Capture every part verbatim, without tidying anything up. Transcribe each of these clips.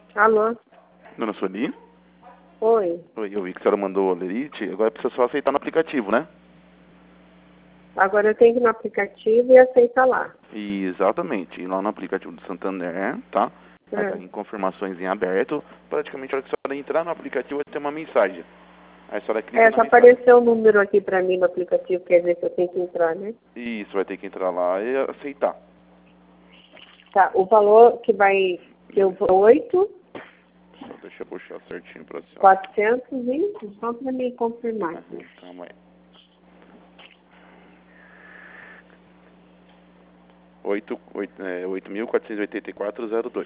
Alô? Dona Sueli? Oi. Oi, eu vi que a senhora mandou o Lerite, agora precisa só aceitar no aplicativo, né? Agora eu tenho que ir no aplicativo e aceitar lá. E, exatamente, ir lá no aplicativo do Santander, tá? Vai estar É. em confirmações em aberto. Praticamente, a hora que a senhora entrar no aplicativo, vai ter uma mensagem. Aí a senhora clica É, na já mensagem. apareceu um número aqui pra mim no aplicativo, quer dizer que eu tenho que entrar, né? Isso, vai ter que entrar lá e aceitar. Tá, o valor que vai ser o oito, Só deixa eu puxar certinho pra senhora. quatrocentos e só pra me confirmar aqui. Uhum, calma aí. oito, oito, é, oito mil quatrocentos e oitenta e quatro vírgula zero dois.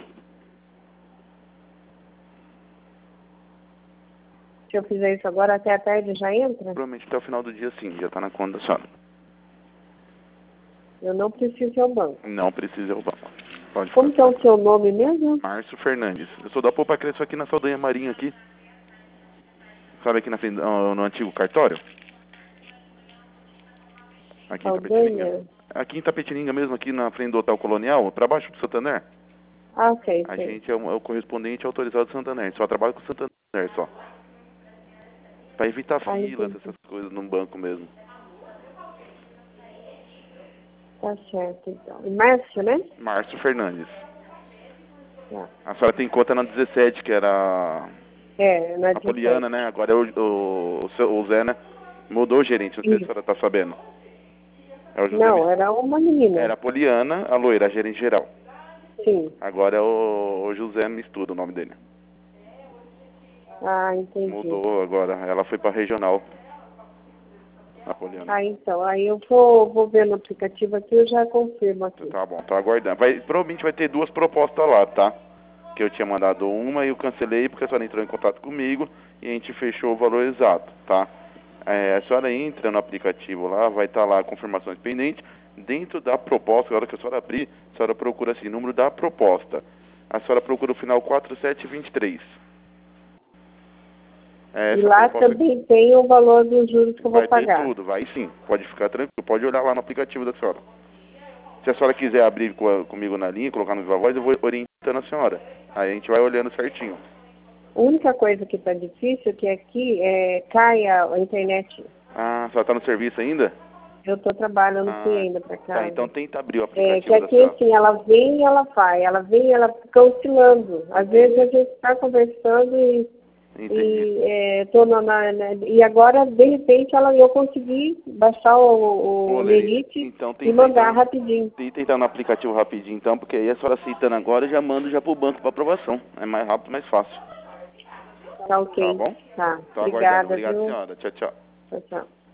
Se eu fizer isso agora, até a tarde já entra? Provavelmente até o final do dia, sim, já tá na conta da senhora. Eu não preciso ir ao banco. Não precisa ir ao banco. Pode Como que é ficar. o seu nome mesmo? Márcio Fernandes. Eu sou da Poupa Crespo aqui na Saldanha Marinha aqui. Sabe aqui na frente, no, no antigo cartório? Aqui em Tapetininga. Saldanha? Aqui em Tapetininga mesmo, aqui na frente do Hotel Colonial, pra baixo do Santander. Ah, sei, A sei. gente é o, é o correspondente autorizado do Santander. A gente só trabalha com o Santander só. Pra evitar Ah, filas, entendi. essas coisas no banco mesmo. Tá certo, então. E Márcio, né? Márcio Fernandes. Tá. A senhora tem conta na dezessete, que era É, na a Poliana, dezessete. né? Agora é o, o, o, seu- o Zé, né? Mudou o gerente, não sei se a Isso. senhora tá sabendo. É o José. Não, era uma menina. Era a Poliana, a loira, a gerente geral. Sim. Agora é o, o José Mistura, o nome dele. Ah, entendi. Mudou agora, ela foi pra regional. A Poliana. Ah, então. Aí eu vou, vou ver no aplicativo aqui e eu já confirmo aqui. Tá bom, tô aguardando. Vai, provavelmente vai ter duas propostas lá, tá? Que eu tinha mandado uma e eu cancelei porque a senhora entrou em contato comigo e a gente fechou o valor exato, tá? É, a senhora entra no aplicativo lá, vai estar lá confirmações pendentes. Dentro da proposta, na hora que a senhora abrir, a senhora procura assim, número da proposta. A senhora procura o final quatro sete dois três. É E essa lá proposta. também tem o valor dos juros que eu vou Vai ter pagar. tudo, vai sim. Pode ficar tranquilo, pode olhar lá no aplicativo da senhora. Se a senhora quiser abrir com a- comigo na linha, colocar no viva voz, eu vou orientando a senhora. Aí a gente vai olhando certinho. A única coisa que está difícil é que aqui é, cai a, a internet. Ah, a senhora tá no serviço ainda? Eu estou trabalhando, não fui Ah, ainda para tá, casa. então tenta abrir o É, que aplicativo da aqui, senhora. assim, ela vem e ela vai. Ela vem e ela fica oscilando. Às vezes a gente está conversando e Entendi. E, é, tô na, na, na- e agora, de repente, ela, eu consegui baixar o, o, Ô, o Leri, Lerite então e tenta mandar então. rapidinho. Tenta entrar no aplicativo rapidinho então, porque aí a senhora aceitando agora eu já mando já pro banco pra aprovação. É mais rápido, mais fácil. Tá Tá ok. bom? Tá. Tô aguardando. Obrigada, Obrigado, viu? senhora. Tchau, tchau. Tchau, tchau.